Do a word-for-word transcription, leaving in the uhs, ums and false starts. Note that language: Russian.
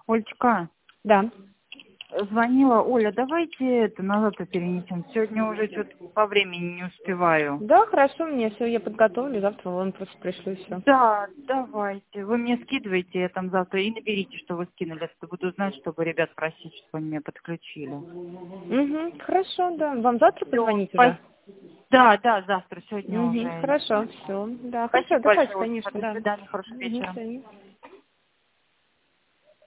Олечка, Да. звонила Оля, давайте это на завтра перенесем. Сегодня уже что-то по времени не успеваю. Да, хорошо, мне все, я подготовлю, завтра вон просто пришлю и все. Да, давайте. Вы мне скидываете, я там завтра и наберите, что вы скинули. Я буду знать, чтобы ребят просить, чтобы они меня подключили. Угу, хорошо, да. Вам завтра Всё, позвонить спа- уже? Да, да, завтра, сегодня Угу, уже. хорошо, все. Да, хорошо, Спасибо отдыхайте, большое, Олечка. конечно, До да. свидания, хорошего Угу, вечера. до свидания.